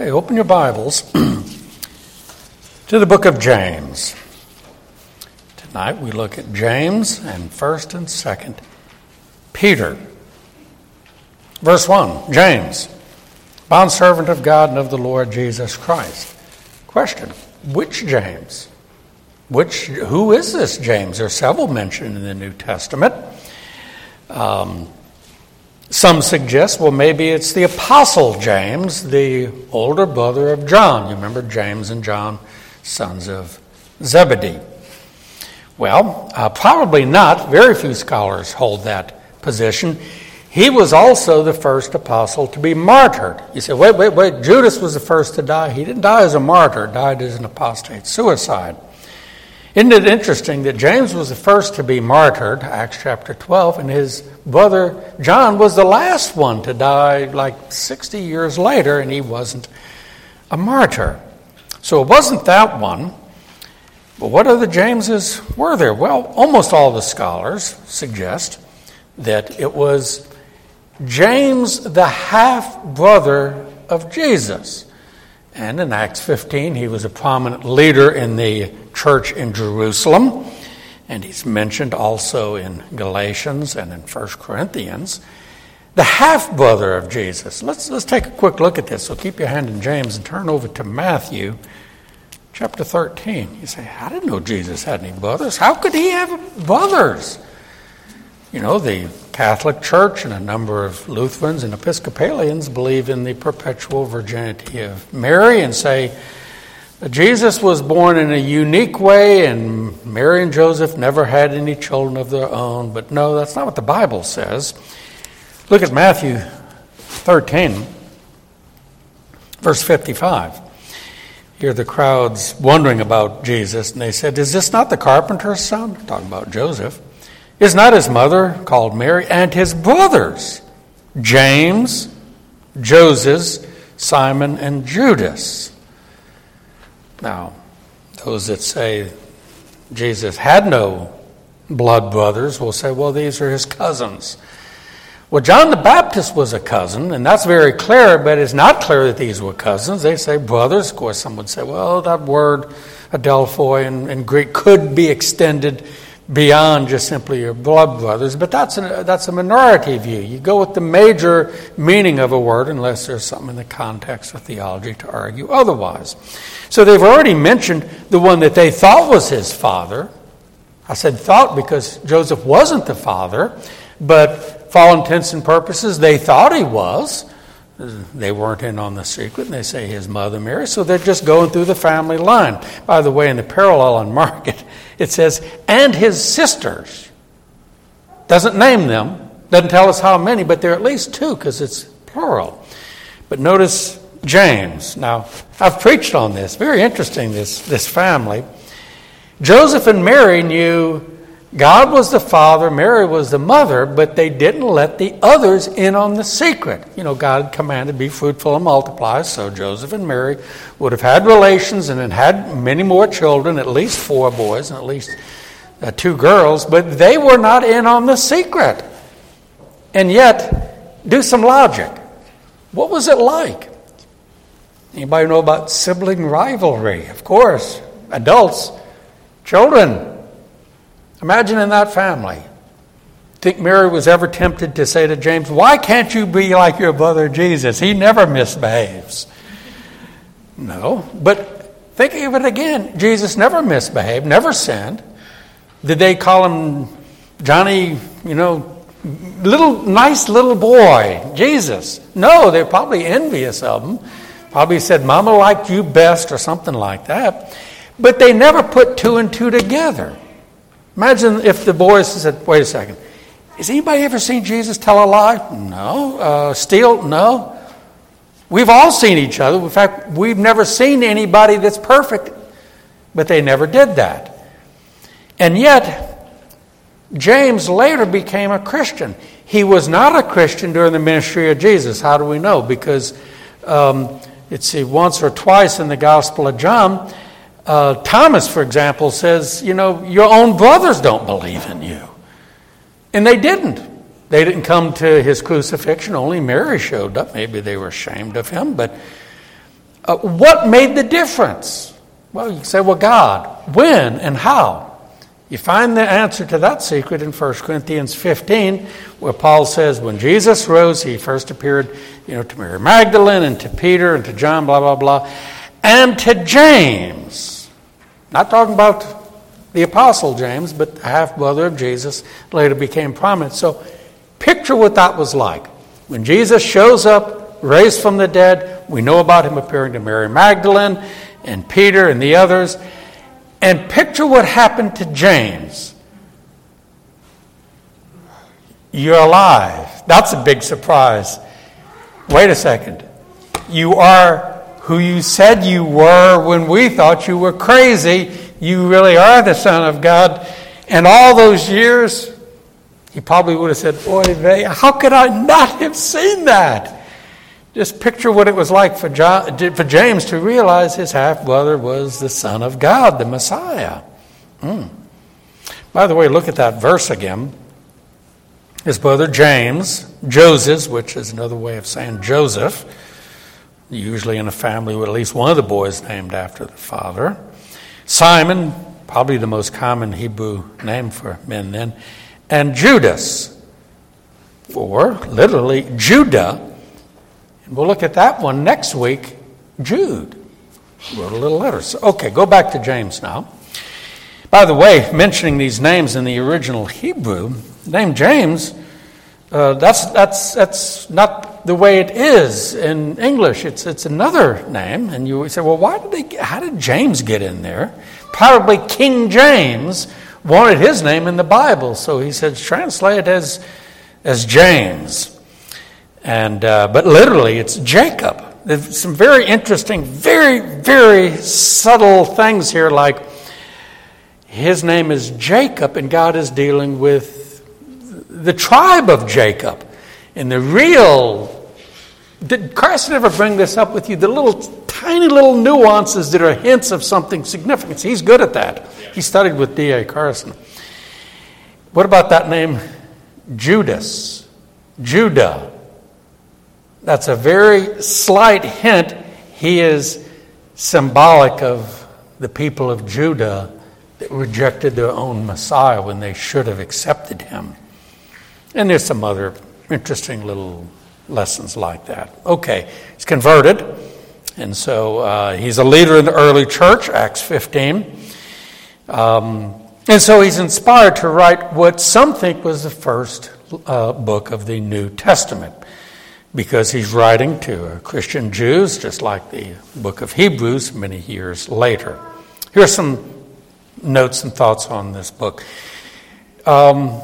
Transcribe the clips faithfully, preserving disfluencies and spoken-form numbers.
Okay, open your Bibles to the book of James. Tonight we look at James and first and second Peter. Verse one, James, bondservant of God and of the Lord Jesus Christ. Question, which James? Which, who is this James? There are several mentioned in the New Testament. Um, Some suggest, well, maybe it's the Apostle James, the older brother of John. You remember James and John, sons of Zebedee. Well, uh, probably not. Very few scholars hold that position. He was also the first apostle to be martyred. You say, wait, wait, wait, Judas was the first to die. He didn't die as a martyr, died as an apostate, suicide. Isn't it interesting that James was the first to be martyred, Acts chapter twelve, and his brother John was the last one to die like sixty years later, and he wasn't a martyr. So it wasn't that one. But what other Jameses were there? Well, almost all the scholars suggest that it was James, the half-brother of Jesus. And in Acts fifteen, he was a prominent leader in the church in Jerusalem. And he's mentioned also in Galatians and in First Corinthians. The half-brother of Jesus. Let's, let's take a quick look at this. So keep your hand in James and turn over to Matthew chapter thirteen. You say, I didn't know Jesus had any brothers. How could he have brothers? You know, the Catholic Church and a number of Lutherans and Episcopalians believe in the perpetual virginity of Mary and say that Jesus was born in a unique way and Mary and Joseph never had any children of their own. But no, that's not what the Bible says. Look at Matthew thirteen, verse fifty-five. Here the crowd's wondering about Jesus, and they said, is this not the carpenter's son? Talking about Joseph. Is not his mother called Mary, and his brothers, James, Joseph, Simon, and Judas? Now, those that say Jesus had no blood brothers will say, well, these are his cousins. Well, John the Baptist was a cousin, and that's very clear, but it's not clear that these were cousins. They say brothers. Of course, some would say, well, that word, adelphoi, in, in Greek could be extended beyond just simply your blood brothers, but that's a, that's a minority view. You go with the major meaning of a word unless there's something in the context of theology to argue otherwise. So they've already mentioned the one that they thought was his father. I said thought because Joseph wasn't the father, but for all intents and purposes, they thought he was. They weren't in on the secret, and they say his mother Mary, so they're just going through the family line. By the way, in the parallel on Mark, it, it says, and his sisters. Doesn't name them, doesn't tell us how many, but there are at least two, because it's plural. But notice James. Now, I've preached on this. Very interesting, this, this family. Joseph and Mary knew God was the father, Mary was the mother, but they didn't let the others in on the secret. You know, God commanded, be fruitful and multiply, so Joseph and Mary would have had relations and had had many more children, at least four boys and at least uh, two girls, but they were not in on the secret. And yet, do some logic. What was it like? Anybody know about sibling rivalry? Of course, adults, children. Imagine in that family. Think Mary was ever tempted to say to James, why can't you be like your brother Jesus? He never misbehaves. No, but think of it again. Jesus never misbehaved, never sinned. Did they call him Johnny, you know, little nice little boy, Jesus? No, they're probably envious of him. Probably said, Mama liked you best or something like that. But they never put two and two together. Imagine if the boys said, wait a second, has anybody ever seen Jesus tell a lie? No. Uh, steal? No. We've all seen each other. In fact, we've never seen anybody that's perfect, but they never did that. And yet, James later became a Christian. He was not a Christian during the ministry of Jesus. How do we know? Because um, it's once or twice in the Gospel of John, Uh, Thomas, for example, says, you know, your own brothers don't believe in you. And they didn't. They didn't come to his crucifixion. Only Mary showed up. Maybe they were ashamed of him. But Uh, what made the difference? Well, you can say, well, God. When and how? You find the answer to that secret in First Corinthians fifteen, where Paul says, when Jesus rose, he first appeared, you know, to Mary Magdalene and to Peter and to John, blah, blah, blah, and to James. Not talking about the Apostle James, but the half-brother of Jesus, later became prominent. So picture what that was like. When Jesus shows up, raised from the dead, we know about him appearing to Mary Magdalene and Peter and the others. And picture what happened to James. You're alive. That's a big surprise. Wait a second. You are who you said you were when we thought you were crazy. You really are the Son of God. And all those years, he probably would have said, boy, they, how could I not have seen that? Just picture what it was like for, John, for James to realize his half-brother was the Son of God, the Messiah. Mm. By the way, look at that verse again. His brother James, Joseph, which is another way of saying Joseph, usually in a family with at least one of the boys named after the father. Simon, probably the most common Hebrew name for men then. And Judas, or literally Judah. We'll look at that one next week. Jude wrote a little letter. So, okay, go back to James now. By the way, mentioning these names in the original Hebrew, the name James, uh, that's that's that's not the way it is in English. It's it's another name, and you say, well, why did they? How did James get in there? Probably King James wanted his name in the Bible, so he said, translate it as as James. And uh, but literally, it's Jacob. There's some very interesting, very, very subtle things here, like his name is Jacob, and God is dealing with the tribe of Jacob. And the real, did Christ ever bring this up with you? The little, tiny little nuances that are hints of something significant. He's good at that. He studied with D A Carson. What about that name, Judas? Judah. That's a very slight hint. He is symbolic of the people of Judah that rejected their own Messiah when they should have accepted him. And there's some other interesting little lessons like that. Okay, he's converted. And so uh, he's a leader in the early church, Acts fifteen. Um, and so he's inspired to write what some think was the first uh, book of the New Testament, because he's writing to Christian Jews, just like the book of Hebrews many years later. Here are some notes and thoughts on this book. Um,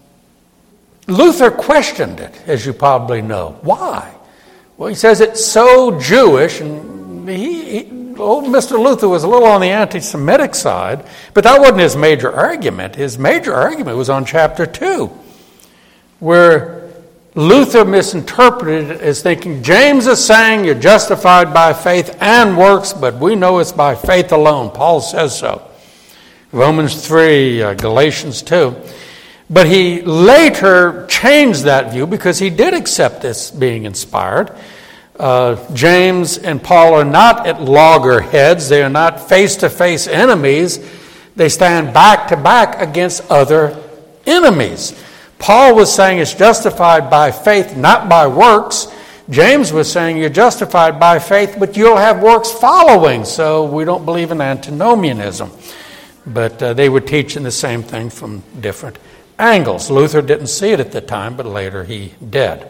Luther questioned it, as you probably know. Why? Well, he says it's so Jewish, and he, he, old Mister Luther was a little on the anti-Semitic side, but that wasn't his major argument. His major argument was on chapter two, where Luther misinterpreted it as thinking James is saying you're justified by faith and works, but we know it's by faith alone. Paul says so. Romans three, uh, Galatians two. But he later changed that view because he did accept this being inspired. Uh, James and Paul are not at loggerheads. They are not face-to-face enemies. They stand back-to-back against other enemies. Paul was saying it's justified by faith, not by works. James was saying you're justified by faith, but you'll have works following. So we don't believe in antinomianism. But uh, they were teaching the same thing from different angles. Luther didn't see it at the time, but later he did.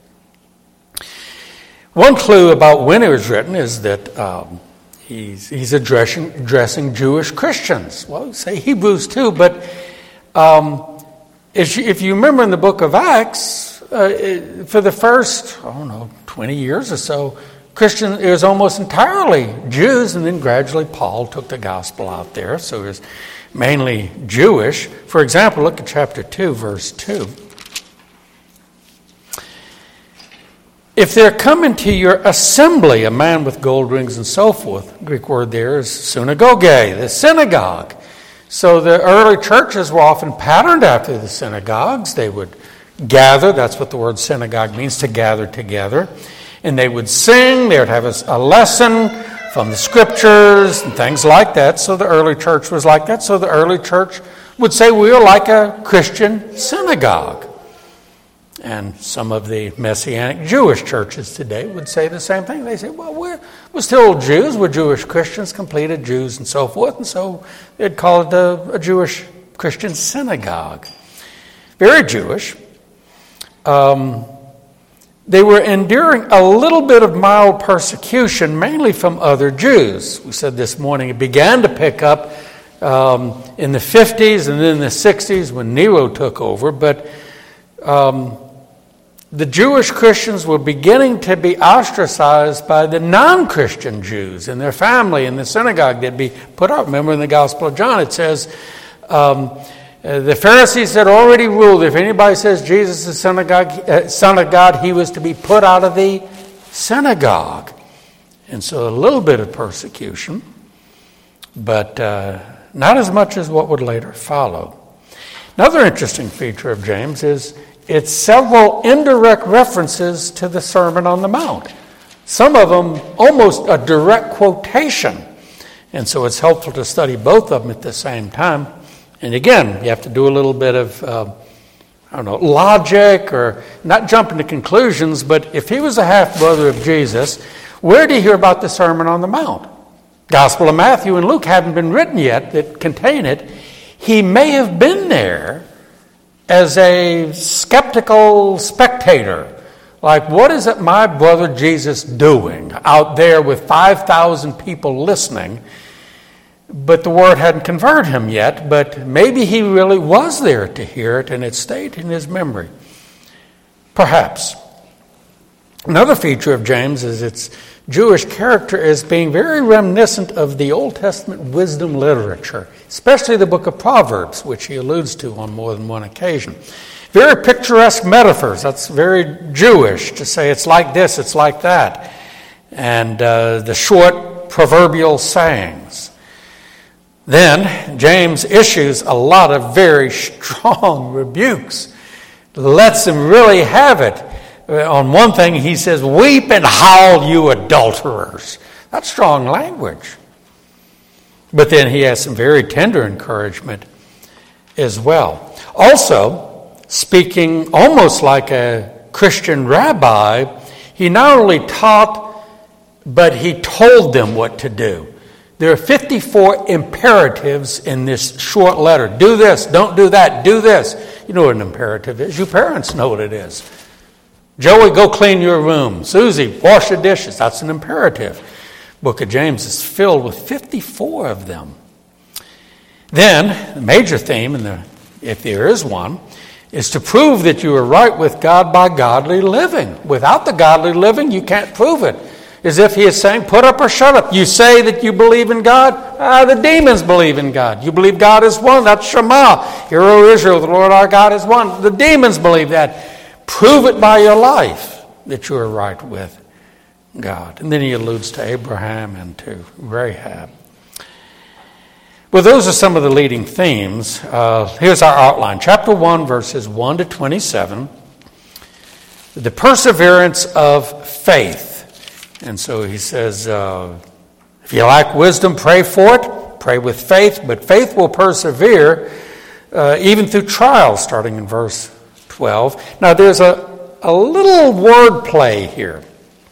One clue about when it was written is that um, he's, he's addressing, addressing Jewish Christians. Well, you say Hebrews too, but um, if, you, if you remember in the book of Acts, uh, for the first, I don't know, twenty years or so, Christian, it was almost entirely Jews, and then gradually Paul took the gospel out there, so it was mainly Jewish. For example, look at chapter two, verse two. If there come into your assembly a man with gold rings and so forth, the Greek word there is synagoge, the synagogue. So the early churches were often patterned after the synagogues. They would gather, that's what the word synagogue means, to gather together. And they would sing, they would have a, a lesson from the scriptures and things like that. So the early church was like that. So the early church would say we are like a Christian synagogue. And some of the Messianic Jewish churches today would say the same thing. They say, well, we're, we're still Jews. We're Jewish Christians, completed Jews and so forth. And so they'd call it a, a Jewish Christian synagogue. Very Jewish. Um, they were enduring a little bit of mild persecution, mainly from other Jews. We said this morning it began to pick up um, in the fifties and then in the sixties when Nero took over. But um, the Jewish Christians were beginning to be ostracized by the non-Christian Jews and their family in the synagogue. They'd be put out. Remember in the Gospel of John it says, um, uh, the Pharisees had already ruled if anybody says Jesus is synagogue, uh, Son of God, he was to be put out of the synagogue. And so a little bit of persecution, but uh, not as much as what would later follow. Another interesting feature of James is it's several indirect references to the Sermon on the Mount. Some of them almost a direct quotation. And so it's helpful to study both of them at the same time. And again, you have to do a little bit of, uh, I don't know, logic or not jumping to conclusions, but if he was a half-brother of Jesus, where did he hear about the Sermon on the Mount? Gospel of Matthew and Luke haven't been written yet that contain it. He may have been there as a skeptical spectator. Like, what is it my brother Jesus doing out there with five thousand people listening? But the word hadn't converted him yet, but maybe he really was there to hear it and it stayed in his memory. Perhaps. Another feature of James is its Jewish character as being very reminiscent of the Old Testament wisdom literature, especially the book of Proverbs, which he alludes to on more than one occasion. Very picturesque metaphors. That's very Jewish to say it's like this, it's like that. And uh, the short proverbial sayings. Then James issues a lot of very strong rebukes. Lets them really have it. On one thing, he says, weep and howl, you adulterers. That's strong language. But then he has some very tender encouragement as well. Also, speaking almost like a Christian rabbi, he not only taught, but he told them what to do. There are fifty-four imperatives in this short letter. Do this, don't do that, do this. You know what an imperative is. Your parents know what it is. Joey, go clean your room. Susie, wash the dishes. That's an imperative. Book of James is filled with fifty-four of them. Then, the major theme, and the, if there is one, is to prove that you are right with God by godly living. Without the godly living, you can't prove it. As if he is saying, put up or shut up. You say that you believe in God? Ah, the demons believe in God. You believe God is one? That's Shema. Hear, O Israel, the Lord our God is one. The demons believe that. Prove it by your life that you are right with God. And then he alludes to Abraham and to Rahab. Well, those are some of the leading themes. Uh, here's our outline. Chapter one, verses one to twenty-seven. The perseverance of faith. And so he says, uh, if you lack wisdom, pray for it. Pray with faith. But faith will persevere uh, even through trials, starting in verse twelve. Now, there's a, a little word play here.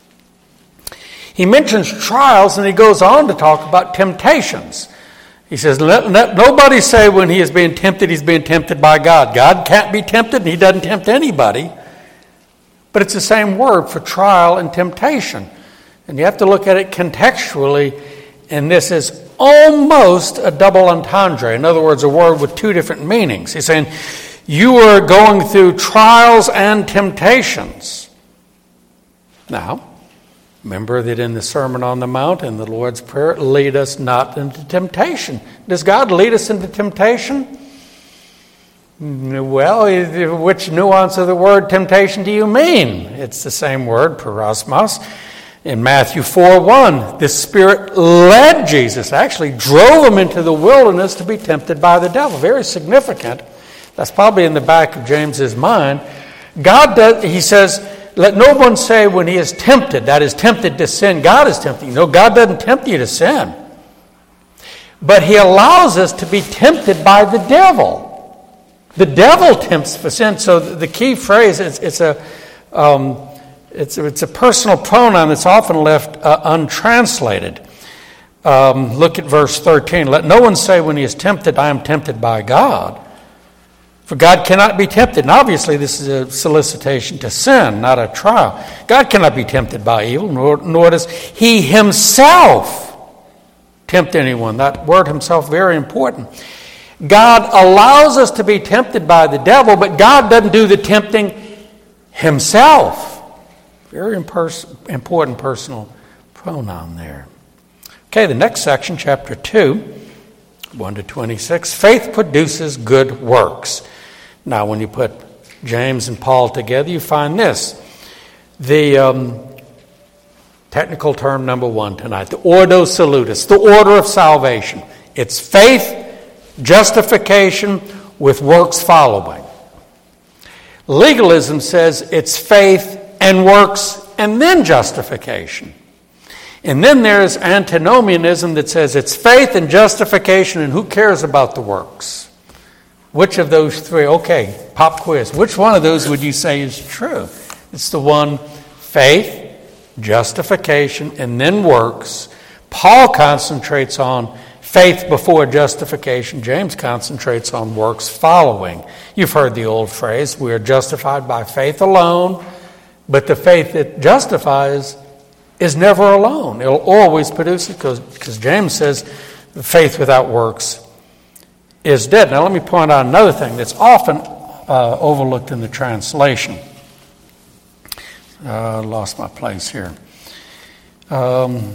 He mentions trials, and he goes on to talk about temptations. He says, let, let nobody say when he is being tempted, he's being tempted by God. God can't be tempted, and he doesn't tempt anybody. But it's the same word for trial and temptation. And you have to look at it contextually, and this is almost a double entendre. In other words, a word with two different meanings. He's saying, you are going through trials and temptations. Now, remember that in the Sermon on the Mount and the Lord's Prayer, lead us not into temptation. Does God lead us into temptation? Well, which nuance of the word temptation do you mean? It's the same word, parasmos. In Matthew four one, the Spirit led Jesus, actually drove him into the wilderness to be tempted by the devil. Very significant. That's probably in the back of James's mind. God does, he says, let no one say when he is tempted, that is tempted to sin, God is tempting you. No, God doesn't tempt you to sin. But he allows us to be tempted by the devil. The devil tempts for sin. So the key phrase, it's, it's a um, it's, it's a personal pronoun that's often left uh, untranslated. Um, look at verse thirteen. Let no one say when he is tempted, I am tempted by God. For God cannot be tempted. And obviously this is a solicitation to sin, not a trial. God cannot be tempted by evil, nor, nor does he himself tempt anyone. That word himself, very important. God allows us to be tempted by the devil, but God doesn't do the tempting himself. Very impers- important personal pronoun there. Okay, the next section, chapter two, one to twenty-six. Faith produces good works. Now, when you put James and Paul together, you find this. The um, technical term number one tonight, the Ordo Salutis, the order of salvation. It's faith, justification with works following. Legalism says it's faith and works and then justification. And then there's antinomianism that says it's faith and justification and who cares about the works? Which of those three? Okay, pop quiz. Which one of those would you say is true? It's the one, faith, justification, and then works. Paul concentrates on faith before justification. James concentrates on works following. You've heard the old phrase, we are justified by faith alone, but the faith that justifies is never alone. It'll always produce it because James says faith without works is dead. Now let me point out another thing that's often uh, overlooked in the translation. I uh, lost my place here. Um,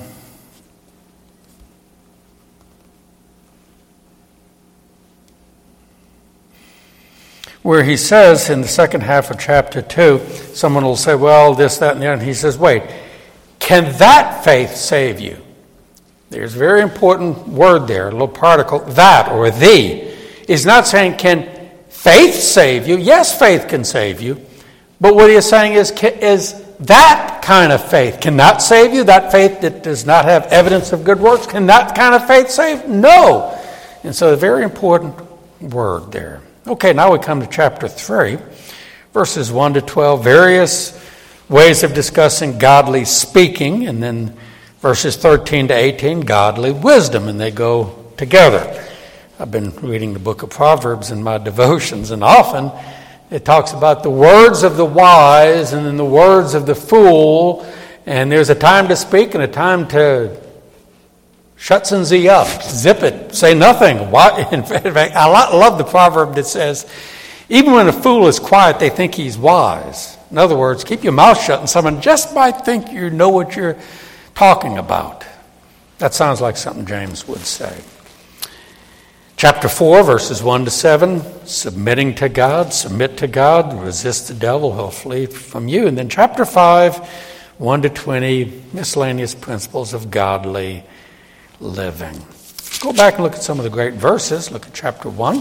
where he says in the second half of chapter two, someone will say, well, this, that, and the other. And he says, wait, can that faith save you? There's a very important word there, a little particle, that or the. He's not saying, can faith save you? Yes, faith can save you. But what he is saying is, is that kind of faith cannot save you? That faith that does not have evidence of good works, can that kind of faith save? No. And so a very important word there. Okay, now we come to chapter three, verses one to twelve, various ways of discussing godly speaking, and then verses thirteen to eighteen, godly wisdom, and they go together. I've been reading the book of Proverbs in my devotions, and often it talks about the words of the wise and then the words of the fool, and there's a time to speak and a time to shut some Z up, zip it, say nothing. Why? In fact, I love the proverb that says, even when a fool is quiet, they think he's wise. In other words, keep your mouth shut and someone just might think you know what you're talking about. That sounds like something James would say. Chapter four, verses one to seven, submitting to God, submit to God, resist the devil, he'll flee from you. And then chapter five, one to twenty, miscellaneous principles of godly living. Go back and look at some of the great verses. Look at chapter one,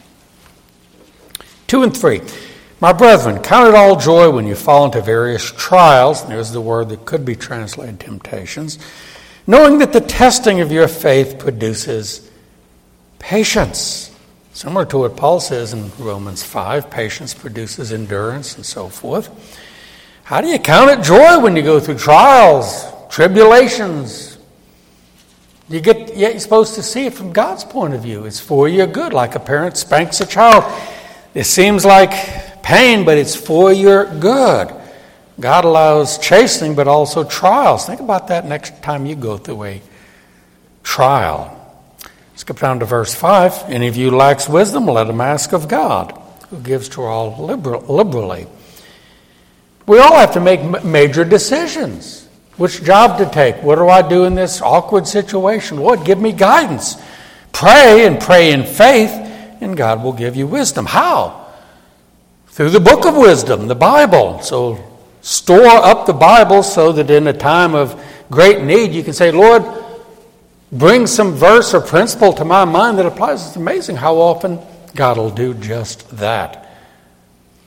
two and three. My brethren, count it all joy when you fall into various trials. And there's the word that could be translated temptations. Knowing that the testing of your faith produces patience. Similar to what Paul says in Romans five, patience produces endurance and so forth. How do you count it joy when you go through trials, tribulations? You get, yet you're supposed to see it from God's point of view. It's for your good, like a parent spanks a child. It seems like pain, but it's for your good. God allows chastening, but also trials. Think about that next time you go through a trial. Skip down to verse five. Any of you lacks wisdom, let him ask of God, who gives to all liberal, liberally. We all have to make major decisions. Which job to take? What do I do in this awkward situation? Lord, give me guidance. Pray and pray in faith, and God will give you wisdom. How? Through the book of wisdom, the Bible. So store up the Bible so that in a time of great need you can say, Lord, bring some verse or principle to my mind that applies. It's amazing how often God will do just that.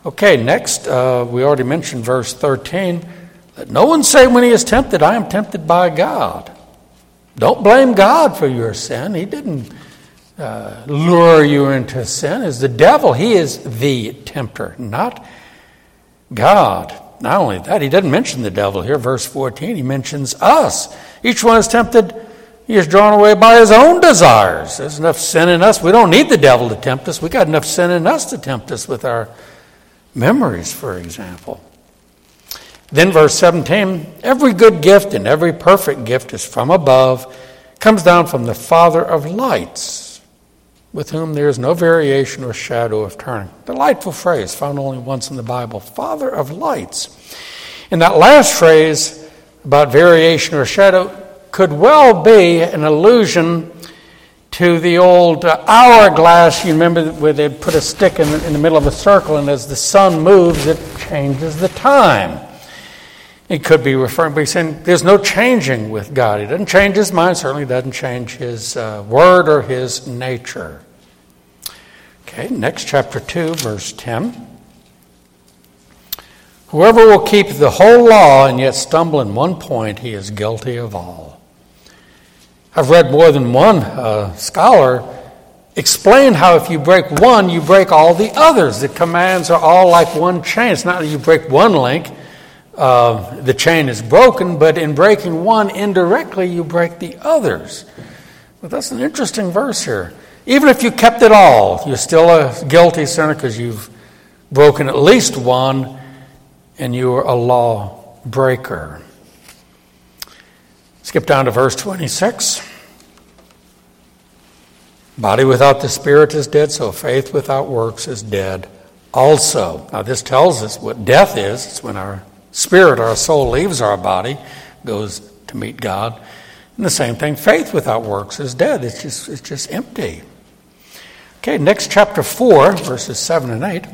Okay, next, uh, we already mentioned verse thirteen. Let no one say when he is tempted, I am tempted by God. Don't blame God for your sin. He didn't uh, lure you into sin. It's the devil. He is the tempter, not God. Not only that, he doesn't mention the devil here. Verse fourteen, he mentions us. Each one is tempted. He is drawn away by his own desires. There's enough sin in us. We don't need the devil to tempt us. We got enough sin in us to tempt us with our memories, for example. Then verse seventeen, every good gift and every perfect gift is from above, comes down from the Father of lights, with whom there is no variation or shadow of turning. Delightful phrase, found only once in the Bible. Father of lights. And that last phrase about variation or shadow could well be an allusion to the old uh, hourglass. You remember where they'd put a stick in the, in the middle of a circle, and as the sun moves, it changes the time. It could be referring, but he's saying there's no changing with God. He doesn't change his mind, certainly doesn't change his uh, word or his nature. Okay, next chapter two, verse ten. Whoever will keep the whole law and yet stumble in one point, he is guilty of all. I've read more than one uh, scholar explain how if you break one, you break all the others. The commands are all like one chain. It's not that you break one link, uh, the chain is broken, but in breaking one indirectly, you break the others. But that's an interesting verse here. Even if you kept it all, you're still a guilty sinner because you've broken at least one, and you are a law breaker. Skip down to verse twenty-six. Body without the Spirit is dead, so faith without works is dead also. Now this tells us what death is. It's when our spirit, our soul leaves our body, goes to meet God. And the same thing, faith without works is dead. It's just, it's just empty. Okay, next chapter four, verses seven and eight.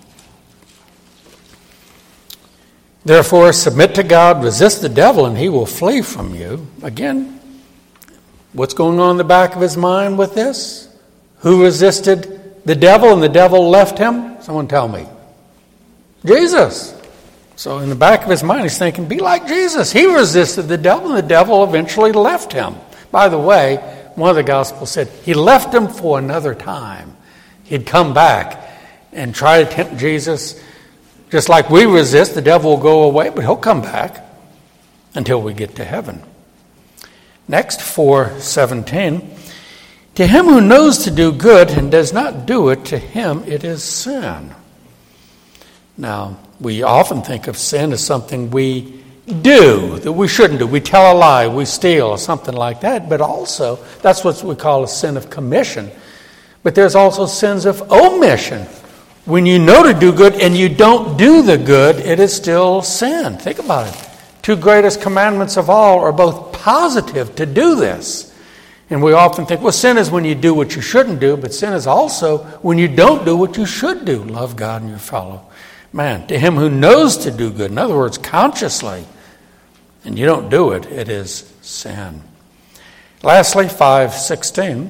Therefore, submit to God, resist the devil, and he will flee from you. Again, what's going on in the back of his mind with this? Who resisted the devil and the devil left him? Someone tell me. Jesus. So in the back of his mind, he's thinking, be like Jesus. He resisted the devil, and the devil eventually left him. By the way, one of the Gospels said he left him for another time. He'd come back and try to tempt Jesus. Just like we resist, the devil will go away, but he'll come back until we get to heaven. Next, four seventeen. To him who knows to do good and does not do it, to him it is sin. Now, we often think of sin as something we do, that we shouldn't do. We tell a lie, we steal, or something like that. But also, that's what we call a sin of commission. But there's also sins of omission. When you know to do good and you don't do the good, it is still sin. Think about it. Two greatest commandments of all are both positive to do this. And we often think, well, sin is when you do what you shouldn't do, but sin is also when you don't do what you should do. Love God and your fellow man. To him who knows to do good, in other words, consciously, and you don't do it, it is sin. Lastly, five sixteen.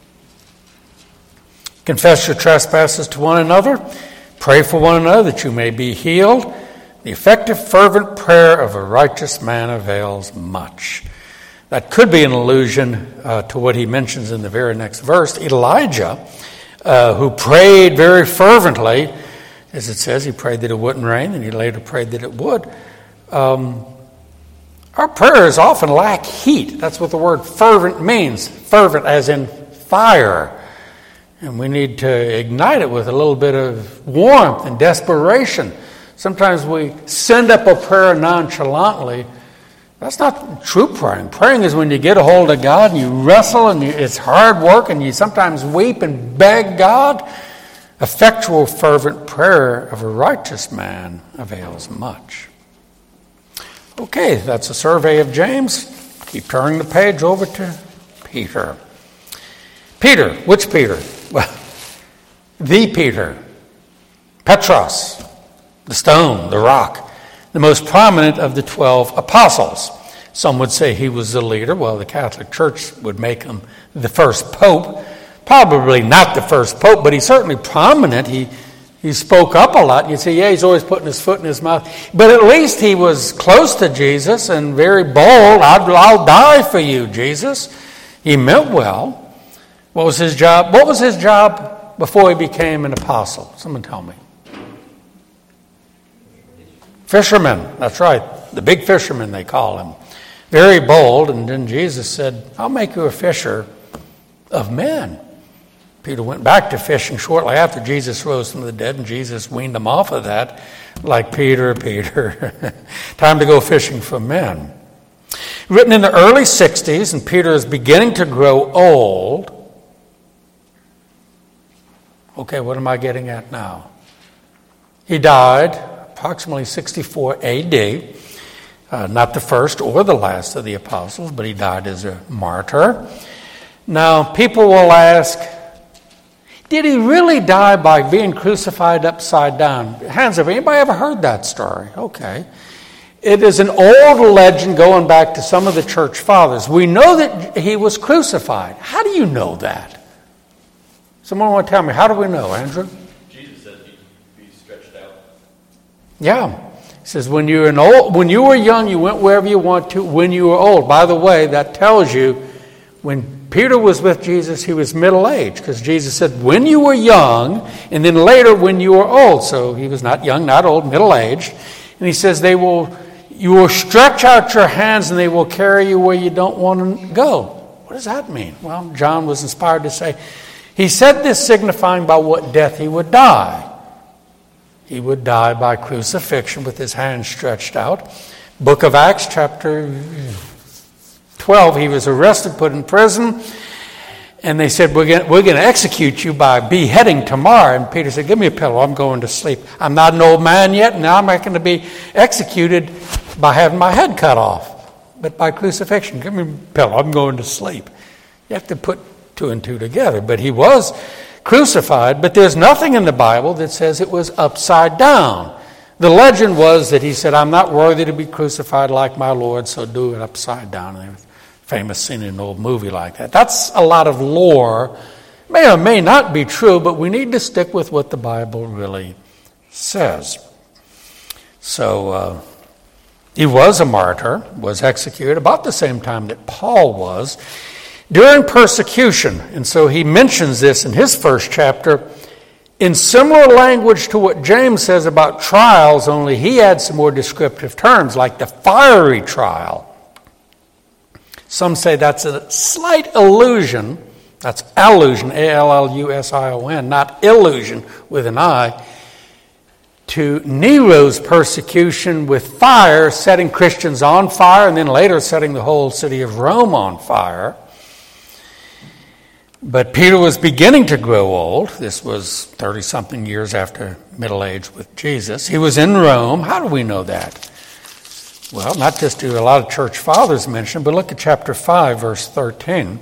Confess your trespasses to one another. Pray for one another that you may be healed. The effective, fervent prayer of a righteous man avails much. That could be an allusion uh, to what he mentions in the very next verse. Elijah, uh, who prayed very fervently, as it says, he prayed that it wouldn't rain, and he later prayed that it would. Um, our prayers often lack heat. That's what the word fervent means. Fervent as in fire. And we need to ignite it with a little bit of warmth and desperation. Sometimes we send up a prayer nonchalantly. That's not true praying. Praying is when you get a hold of God and you wrestle and you, it's hard work and you sometimes weep and beg God. Effectual, fervent prayer of a righteous man avails much. Okay, that's a survey of James. Keep turning the page over to Peter. Peter, which Peter? Well, the Peter, Petros, the stone, the rock, the most prominent of the twelve apostles. Some would say he was the leader. Well, the Catholic Church would make him the first pope. Probably not the first pope, but he's certainly prominent. He he spoke up a lot. And you'd say, yeah, he's always putting his foot in his mouth. But at least he was close to Jesus and very bold. I'll, I'll die for you, Jesus. He meant well. What was his job? What was his job before he became an apostle? Someone tell me. Fisherman. That's right. The big fisherman, they call him. Very bold. And then Jesus said, I'll make you a fisher of men. Peter went back to fishing shortly after Jesus rose from the dead, and Jesus weaned him off of that, like Peter, Peter, time to go fishing for men. Written in the early sixties, and Peter is beginning to grow old. Okay, what am I getting at now? He died approximately sixty-four A D, uh, not the first or the last of the apostles, but he died as a martyr. Now, people will ask, did he really die by being crucified upside down? Hands up, anybody ever heard that story? Okay. It is an old legend going back to some of the church fathers. We know that he was crucified. How do you know that? Someone want to tell me, how do we know, Andrew? Jesus said he'd be stretched out. Yeah. He says, when you were an old, when you were young, you went wherever you want to. When you were old, by the way, that tells you when Peter was with Jesus, he was middle-aged, because Jesus said, when you were young, and then later when you were old. So he was not young, not old, middle-aged. And he says, they will, you will stretch out your hands and they will carry you where you don't want to go. What does that mean? Well, John was inspired to say, he said this signifying by what death he would die. He would die by crucifixion with his hands stretched out. Book of Acts, chapter twelve, he was arrested, put in prison, and they said, we're going we're going to execute you by beheading tomorrow. And Peter said, give me a pillow, I'm going to sleep. I'm not an old man yet, and now I'm not going to be executed by having my head cut off, but by crucifixion. Give me a pillow, I'm going to sleep. You have to put two and two together. But he was crucified, but there's nothing in the Bible that says it was upside down. The legend was that he said, I'm not worthy to be crucified like my Lord, so do it upside down. And famous scene in an old movie like that. That's a lot of lore. May or may not be true, but we need to stick with what the Bible really says. So uh, he was a martyr, was executed about the same time that Paul was, during persecution. And so he mentions this in his first chapter in similar language to what James says about trials, only he adds some more descriptive terms, like the fiery trial. Some say that's a slight allusion, that's allusion, A L L U S I O N, not illusion with an I, to Nero's persecution with fire, setting Christians on fire, and then later setting the whole city of Rome on fire. But Peter was beginning to grow old. This was thirty-something years after middle age with Jesus. He was in Rome. How do we know that? Well, not just do a lot of church fathers mention, but look at chapter five, verse thirteen.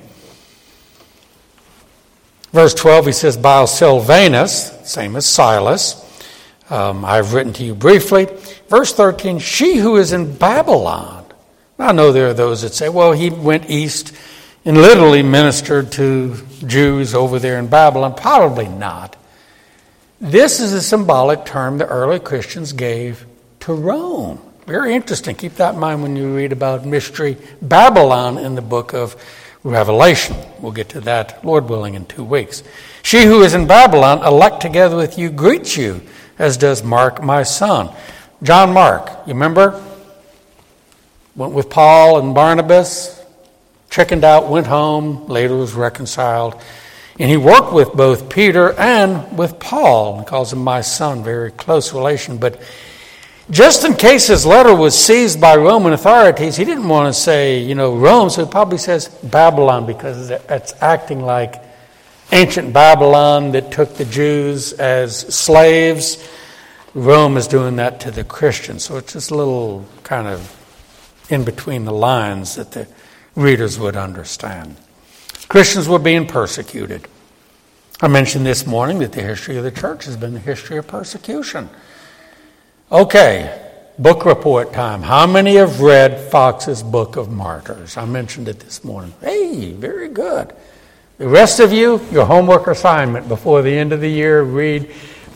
Verse twelve, he says, by Silvanus, same as Silas, um, I've written to you briefly. Verse thirteen, she who is in Babylon. Now, I know there are those that say, well, he went east and literally ministered to Jews over there in Babylon. Probably not. This is a symbolic term the early Christians gave to Rome. Very interesting. Keep that in mind when you read about mystery Babylon in the book of Revelation. We'll get to that, Lord willing, in two weeks. She who is in Babylon, elect together with you, greets you, as does Mark, my son. John Mark, you remember? Went with Paul and Barnabas, chickened out, went home, later was reconciled. And he worked with both Peter and with Paul. He calls him my son, very close relation. But just in case his letter was seized by Roman authorities, he didn't want to say, you know, Rome, so he probably says Babylon, because it's acting like ancient Babylon that took the Jews as slaves. Rome is doing that to the Christians. So it's just a little kind of in between the lines that the readers would understand. Christians were being persecuted. I mentioned this morning that the history of the church has been the history of persecution. Okay, book report time. How many have read Fox's Book of Martyrs? I mentioned it this morning. Hey, very good. The rest of you, your homework assignment before the end of the year, read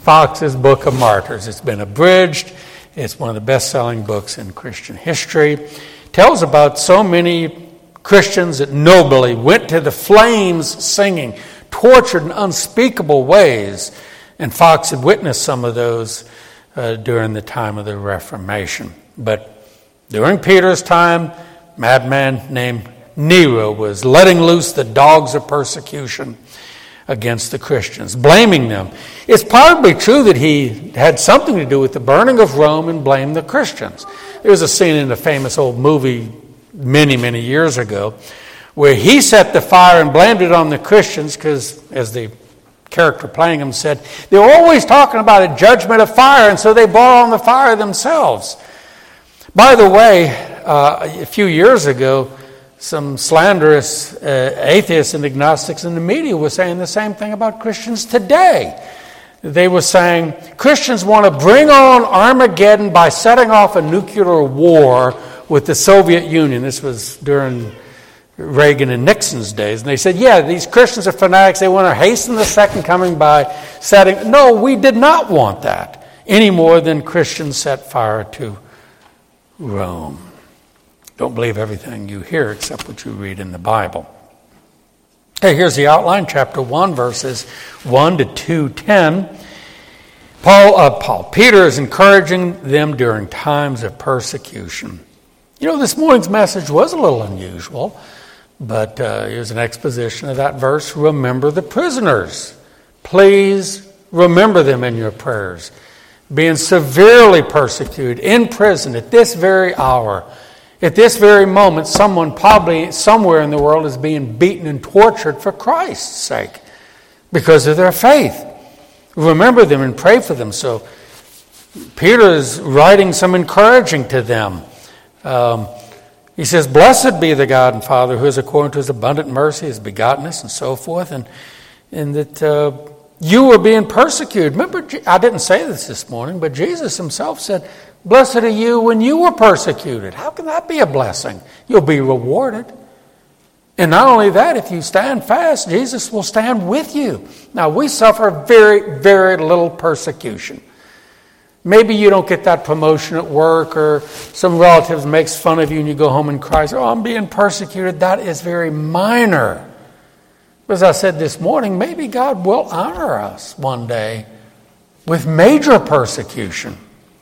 Fox's Book of Martyrs. It's been abridged. It's one of the best-selling books in Christian history. It tells about so many Christians that nobly went to the flames singing, tortured in unspeakable ways. And Fox had witnessed some of those uh, during the time of the Reformation. But during Peter's time, a madman named Nero was letting loose the dogs of persecution against the Christians, blaming them. It's probably true that he had something to do with the burning of Rome and blamed the Christians. There was a scene in a famous old movie many, many years ago where he set the fire and blamed it on the Christians because, as the character playing him said, they were always talking about a judgment of fire, and so they brought on the fire themselves. By the way, uh, a few years ago, some slanderous uh, atheists and agnostics in the media were saying the same thing about Christians today. They were saying Christians want to bring on Armageddon by setting off a nuclear war with the Soviet Union. This was during Reagan and Nixon's days. And they said, yeah, these Christians are fanatics. They want to hasten the second coming by setting... No, we did not want that any more than Christians set fire to Rome. Don't believe everything you hear except what you read in the Bible. Okay, here's the outline, chapter one, verses one to two ten. Paul, uh, Paul, Peter is encouraging them during times of persecution. You know, this morning's message was a little unusual, but uh, here's an exposition of that verse. Remember the prisoners. Please remember them in your prayers. Being severely persecuted, in prison at this very hour. At this very moment, someone probably somewhere in the world is being beaten and tortured for Christ's sake because of their faith. Remember them and pray for them. So Peter is writing some encouraging to them. Um, he says, blessed be the God and Father who is according to his abundant mercy, his begottenness, and so forth. And, and that uh, you were being persecuted. Remember, I didn't say this this morning, but Jesus himself said, blessed are you when you were persecuted. How can that be a blessing? You'll be rewarded. And not only that, if you stand fast, Jesus will stand with you. Now, we suffer very, very little persecution. Maybe you don't get that promotion at work, or some relatives makes fun of you and you go home and cry, oh, I'm being persecuted. That is very minor. As I said this morning, maybe God will honor us one day with major persecution.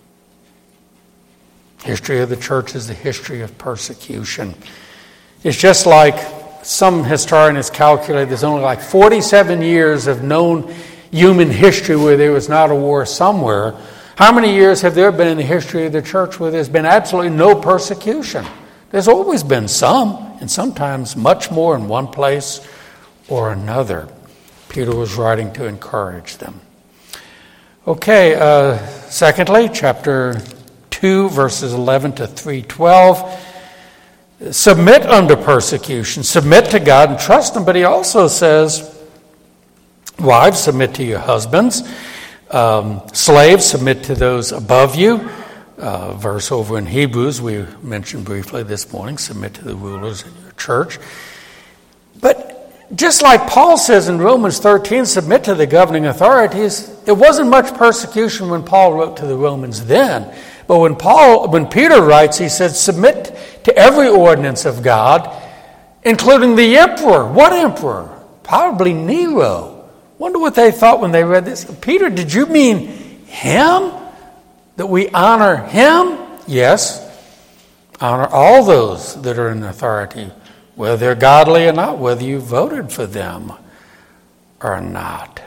History of the church is the history of persecution. It's just like some historian has calculated there's only like forty-seven years of known human history where there was not a war somewhere. How many years have there been in the history of the church where there's been absolutely no persecution? There's always been some, and sometimes much more in one place or another. Peter was writing to encourage them. Okay, uh, secondly, chapter two, verses eleven to three twelve. Submit under persecution. Submit to God and trust him. But he also says, wives, submit to your husbands. Um, slaves, submit to those above you. Uh, verse over in Hebrews, we mentioned briefly this morning, submit to the rulers in your church. But just like Paul says in Romans thirteen, submit to the governing authorities, there wasn't much persecution when Paul wrote to the Romans then. But when Paul, when Peter writes, he said, submit to every ordinance of God, including the emperor. What emperor? Probably Nero. Wonder what they thought when they read this. Peter, did you mean him? That we honor him? Yes. Honor all those that are in authority, whether they're godly or not, whether you voted for them or not.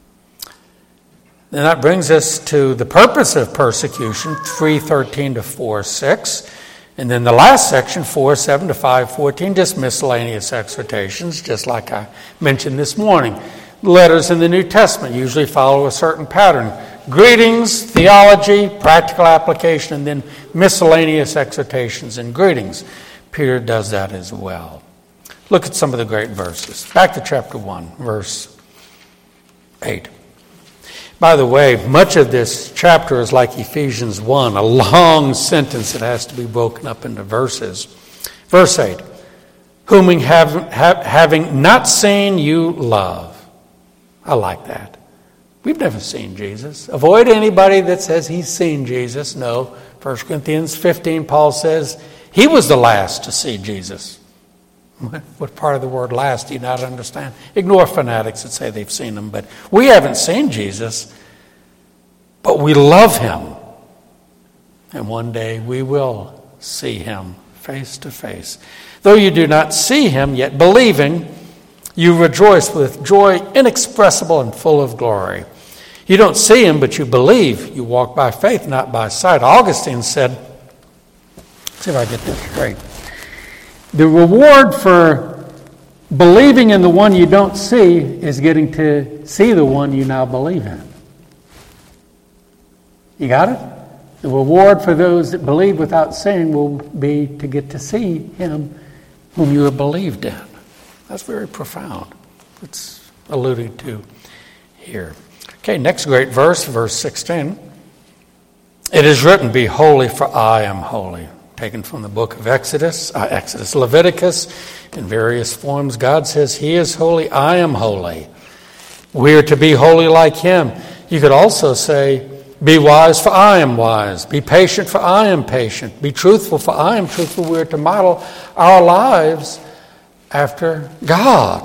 And that brings us to the purpose of persecution, three thirteen to four six. And then the last section, four seven to five fourteen, just miscellaneous exhortations, just like I mentioned this morning. Letters in the New Testament usually follow a certain pattern. Greetings, theology, practical application, and then miscellaneous exhortations and greetings. Peter does that as well. Look at some of the great verses. Back to chapter one, verse eight. By the way, much of this chapter is like Ephesians one, a long sentence that has to be broken up into verses. Verse eight, whom we have, have, having not seen you love. I like that. We've never seen Jesus. Avoid anybody that says he's seen Jesus. No. First Corinthians fifteen, Paul says he was the last to see Jesus. What part of the word last do you not understand? Ignore fanatics that say they've seen him. But we haven't seen Jesus, but we love him. And one day we will see him face to face. Though you do not see him, yet believing, you rejoice with joy inexpressible and full of glory. You don't see him, but you believe. You walk by faith, not by sight. Augustine said, let's see if I get this straight. The reward for believing in the one you don't see is getting to see the one you now believe in. You got it? The reward for those that believe without seeing will be to get to see him whom you have believed in. That's very profound. It's alluded to here. Okay, next great verse, verse sixteen. It is written, be holy, for I am holy. Taken from the book of Exodus, uh, Exodus, Leviticus, in various forms. God says he is holy, I am holy. We are to be holy like him. You could also say, be wise, for I am wise. Be patient, for I am patient. Be truthful, for I am truthful. We are to model our lives after God.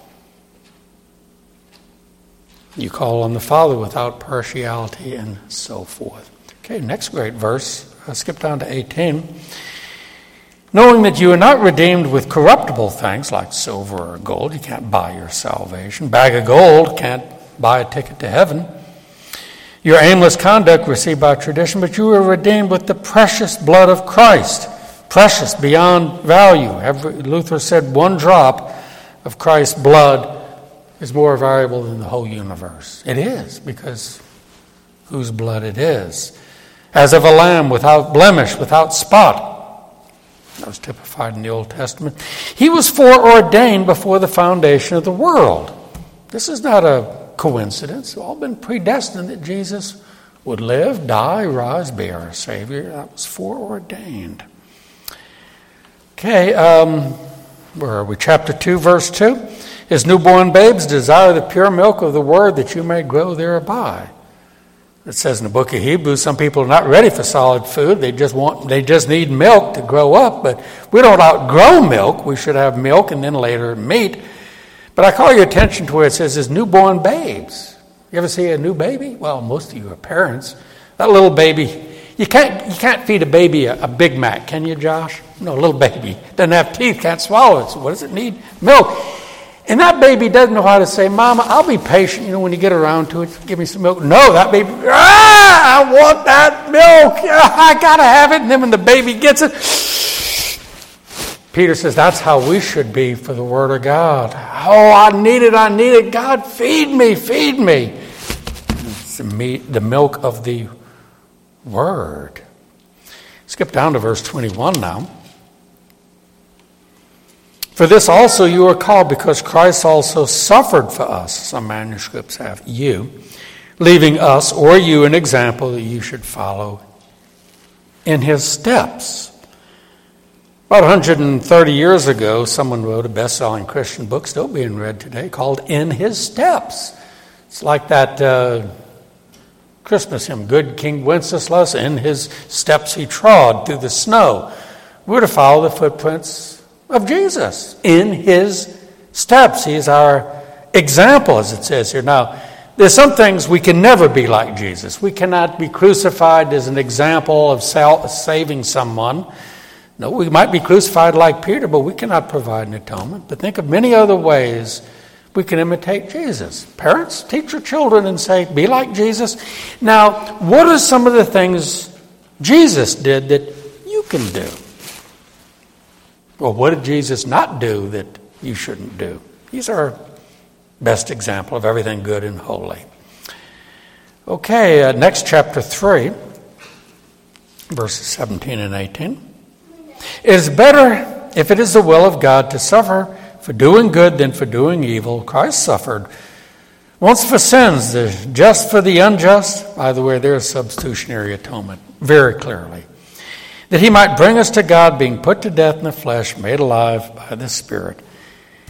You call on the Father without partiality and so forth. Okay, next great verse. I'll skip down to eighteen. Knowing that you are not redeemed with corruptible things like silver or gold. You can't buy your salvation. Bag of gold can't buy a ticket to heaven. Your aimless conduct received by tradition, but you were redeemed with the precious blood of Christ. Precious beyond value. Every, Luther said one drop of Christ's blood is more valuable than the whole universe. It is, because whose blood it is. As of a lamb without blemish, without spot. That was typified in the Old Testament. He was foreordained before the foundation of the world. This is not a coincidence. It's all been predestined that Jesus would live, die, rise, be our Savior. That was foreordained. Okay, um, where are we? Chapter two, verse two. His newborn babes desire the pure milk of the word that you may grow thereby. It says in the book of Hebrews, some people are not ready for solid food. They just want, they just need milk to grow up. But we don't outgrow milk. We should have milk and then later meat. But I call your attention to where it says his newborn babes. You ever see a new baby? Well, most of you are parents. That little baby, you can't you can't feed a baby a, a Big Mac, can you, Josh? No, a little baby doesn't have teeth, can't swallow it. So what does it need? Milk. And that baby doesn't know how to say, Mama, I'll be patient. You know, when you get around to it, give me some milk. No, that baby, ah, I want that milk. I got to have it. And then when the baby gets it, Peter says, that's how we should be for the Word of God. Oh, I need it, I need it. God, feed me, feed me. It's the, meat, the milk of the Word. Skip down to verse twenty-one now. For this also you are called, because Christ also suffered for us. Some manuscripts have you, leaving us or you an example that you should follow in his steps. About one hundred thirty years ago, someone wrote a best-selling Christian book, still being read today, called In His Steps. It's like that uh, Christmas hymn, Good King Wenceslas, in his steps he trod through the snow. We're to follow the footprints of Jesus in his steps. He is our example, as it says here. Now, there's some things we can never be like Jesus. We cannot be crucified as an example of saving someone. No, we might be crucified like Peter, but we cannot provide an atonement. But think of many other ways we can imitate Jesus. Parents, teach your children and say, be like Jesus. Now, what are some of the things Jesus did that you can do? Well, what did Jesus not do that you shouldn't do? He's our best example of everything good and holy. Okay, uh, next chapter three, verses seventeen and eighteen. It is better, if it is the will of God, to suffer for doing good than for doing evil. Christ suffered once for sins, the just for the unjust. By the way, there's substitutionary atonement, very clearly. That he might bring us to God, being put to death in the flesh, made alive by the Spirit.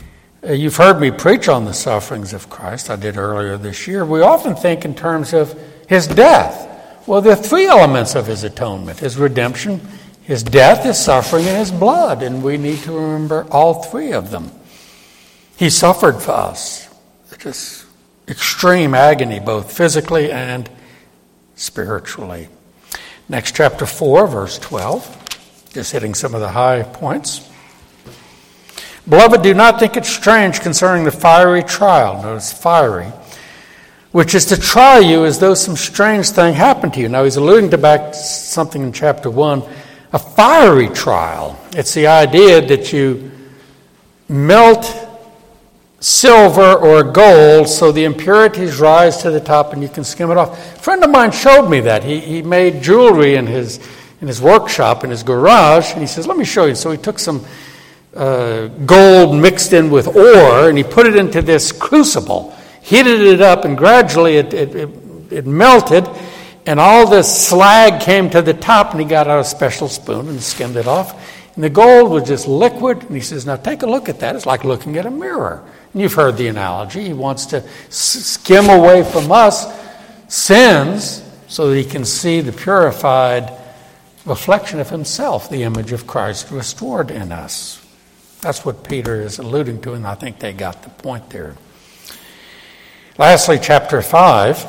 Uh, you've heard me preach on the sufferings of Christ. I did earlier this year. We often think in terms of his death. Well, there are three elements of his atonement: his redemption, his death, his suffering, and his blood. And we need to remember all three of them. He suffered for us. Just extreme agony, both physically and spiritually. Next, chapter four, verse twelve. Just hitting some of the high points. Beloved, do not think it strange concerning the fiery trial. Notice fiery. Which is to try you as though some strange thing happened to you. Now he's alluding to back to something in chapter one. A fiery trial. It's the idea that you melt silver or gold so the impurities rise to the top and you can skim it off. A friend of mine showed me that. He he made jewelry in his in his workshop, in his garage, and he says, let me show you. So he took some uh, gold mixed in with ore and he put it into this crucible, heated it up, and gradually it, it, it, it melted, and all this slag came to the top, and he got out a special spoon and skimmed it off. And the gold was just liquid, and he says, now take a look at that. It's like looking at a mirror. And you've heard the analogy. He wants to skim away from us sins so that he can see the purified reflection of himself, the image of Christ restored in us. That's what Peter is alluding to, and I think they got the point there. Lastly, chapter five,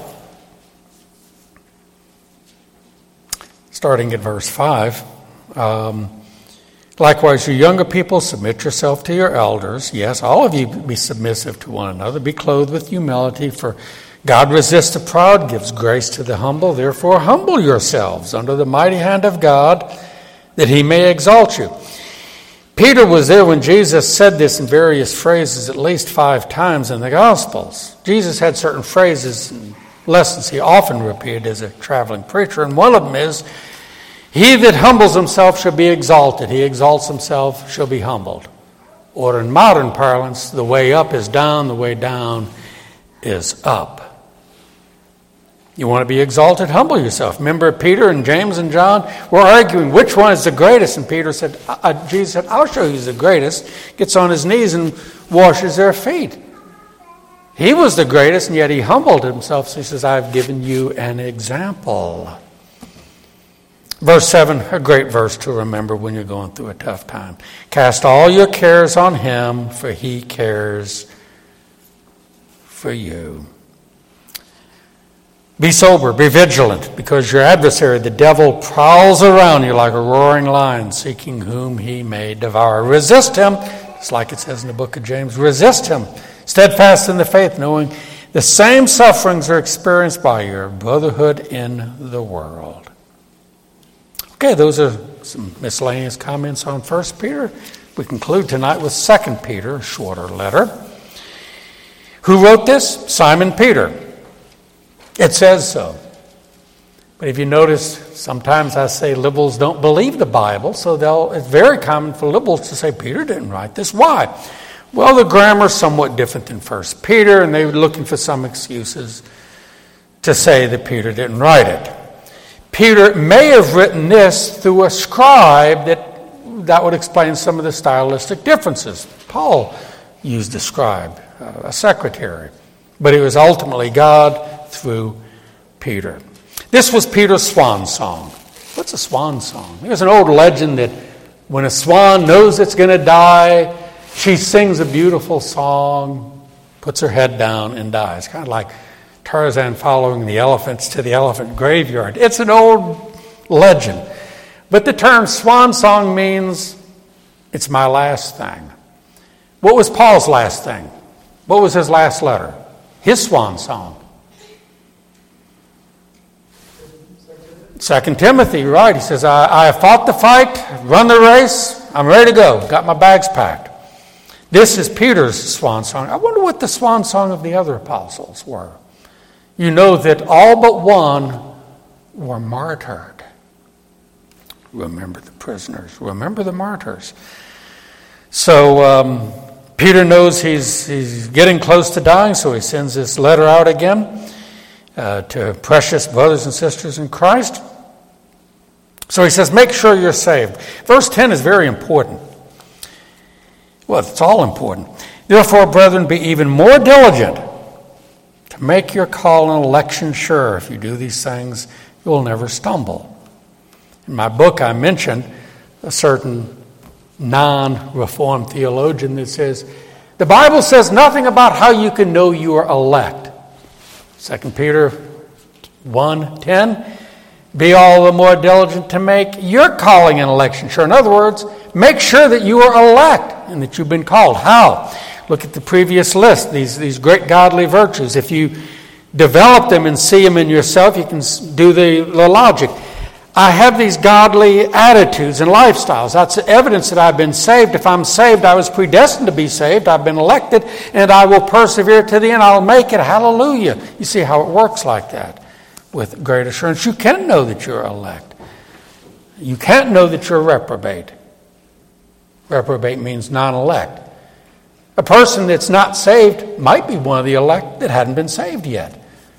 starting at verse five. Um, Likewise, you younger people, submit yourself to your elders. Yes, all of you be submissive to one another. Be clothed with humility, for God resists the proud, gives grace to the humble. Therefore, humble yourselves under the mighty hand of God, that he may exalt you. Peter was there when Jesus said this in various phrases at least five times in the Gospels. Jesus had certain phrases and lessons he often repeated as a traveling preacher, and one of them is, he that humbles himself shall be exalted. He exalts himself shall be humbled. Or in modern parlance, the way up is down, the way down is up. You want to be exalted? Humble yourself. Remember, Peter and James and John were arguing which one is the greatest, and Peter said, uh, Jesus said, I'll show you who's the greatest. Gets on his knees and washes their feet. He was the greatest, and yet he humbled himself. So he says, I've given you an example. Verse seven, a great verse to remember when you're going through a tough time. Cast all your cares on him, for he cares for you. Be sober, be vigilant, because your adversary, the devil, prowls around you like a roaring lion, seeking whom he may devour. Resist him, it's like it says in the book of James, resist him, steadfast in the faith, knowing the same sufferings are experienced by your brotherhood in the world. Okay, those are some miscellaneous comments on First Peter. We conclude tonight with Second Peter, a shorter letter. Who wrote this? Simon Peter. It says so. But if you notice, sometimes I say liberals don't believe the Bible, so they'll, it's very common for liberals to say Peter didn't write this. Why? Well, the grammar's somewhat different than First Peter, and they were looking for some excuses to say that Peter didn't write it. Peter may have written this through a scribe that that would explain some of the stylistic differences. Paul used a scribe, a secretary, but it was ultimately God through Peter. This was Peter's swan song. What's a swan song? There's an old legend that when a swan knows it's going to die, she sings a beautiful song, puts her head down, and dies. Kind of like Tarzan following the elephants to the elephant graveyard. It's an old legend. But the term swan song means it's my last thing. What was Paul's last thing? What was his last letter? His swan song. Second Timothy, right. He says, I, I have fought the fight, run the race, I'm ready to go, got my bags packed. This is Peter's swan song. I wonder what the swan song of the other apostles were. You know that all but one were martyred. Remember the prisoners. Remember the martyrs. So um, Peter knows he's, he's getting close to dying, so he sends this letter out again uh, to precious brothers and sisters in Christ. So he says, make sure you're saved. Verse ten is very important. Well, it's all important. Therefore, brethren, be even more diligent to make your call and election sure. If you do these things, you will never stumble. In my book, I mentioned a certain non-Reformed theologian that says, the Bible says nothing about how you can know you are elect. Second Peter one ten, be all the more diligent to make your calling and election sure. In other words, make sure that you are elect and that you've been called. How? Look at the previous list, these, these great godly virtues. If you develop them and see them in yourself, you can do the, the logic. I have these godly attitudes and lifestyles. That's evidence that I've been saved. If I'm saved, I was predestined to be saved. I've been elected, and I will persevere to the end. I'll make it. Hallelujah. You see how it works like that with great assurance. You can know that you're elect. You can't know that you're reprobate. Reprobate means non-elect. A person that's not saved might be one of the elect that hadn't been saved yet.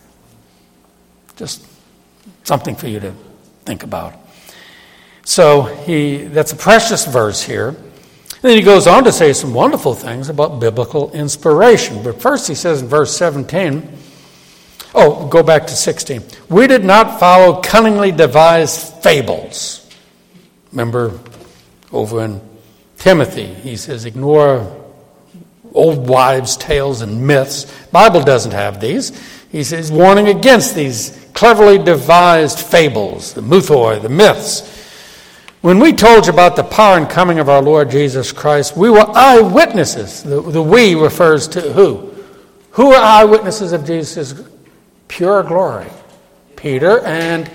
Just something for you to think about. So he that's a precious verse here. And then he goes on to say some wonderful things about biblical inspiration. But first he says in verse seventeen, oh, go back to sixteen. We did not follow cunningly devised fables. Remember over in Timothy, he says, ignore old wives' tales and myths. Bible doesn't have these. He says, warning against these cleverly devised fables, the mythoi, the myths. When we told you about the power and coming of our Lord Jesus Christ, we were eyewitnesses. The, the we refers to who? Who are eyewitnesses of Jesus' pure glory? Peter and...